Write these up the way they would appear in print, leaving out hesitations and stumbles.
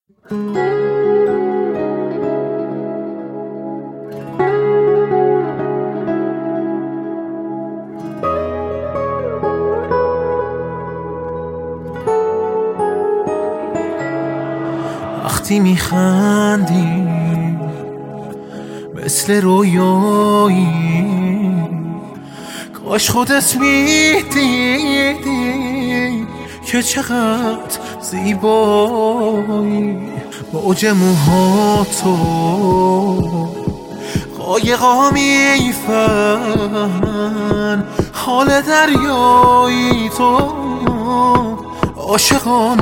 وقتی میخندی مثل رویایی، کاش خودت میدیدی که چقدر زیبایی. موج موهاتو قایقا میفهمن، حال دریایی تو عاشقا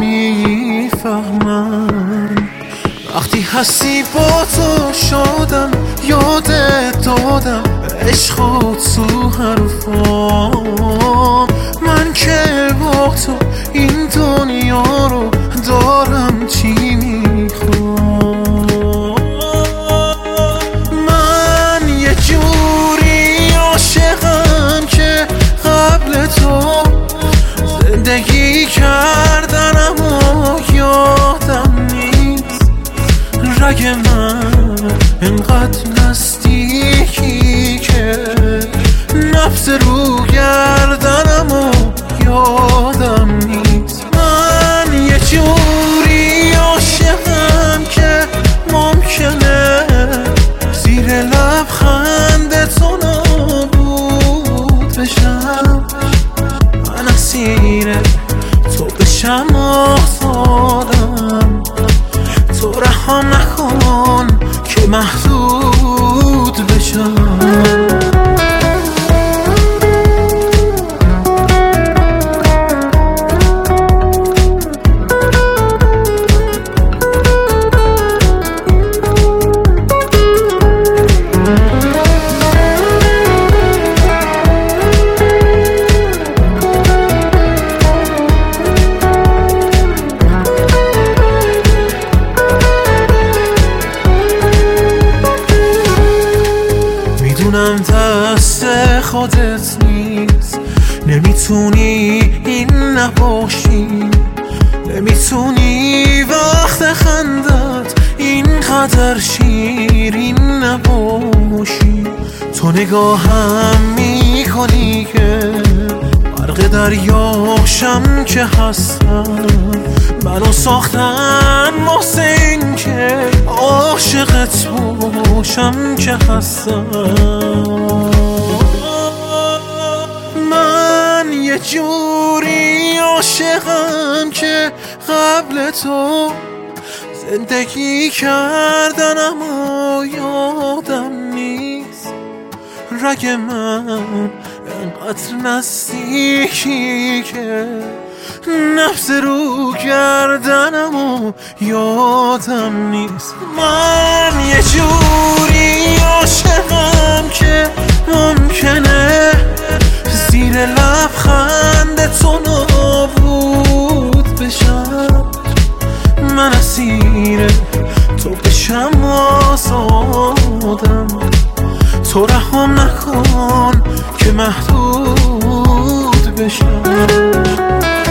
میفهمن. وقتی هستی با تو شدم، یادت دادم عشقات تو حرفام. من که با تو این دنیا رو دارم چی میخوام. من یه جوری عاشقم که قبل تو زندگی کردن اما یادم نیست. رگ من انقدر نزدیکی که نفس رو گردنم و یادم نیست. من یه جوری عاشقم که ممکنه زیر لبخند تو نابود بشم. من اسیر تو بشم آزادم، تو رهام نکن که محدود بشم. میدونم دست خودت نیست، نمیتونی این نباشی، نمیتونی وقت خندت اینقدر شیرین نباشی. تو نگاهم میکنی که غرق دریاشم که هستم. منو ساختن واسه این که عاشقت باشم که هستم. من یه جوری عاشقم که قبل تو زندگی کردن اما یادم نیست. رگ من انقدر نزدیکی که نفس رو گردنم و یادم نیست. من یه جوری عاشقم که ممکنه زیر لبخند تو نابود بشم. من اسیر تو بشم آزادم، تو رهام نکن که محدود بشم.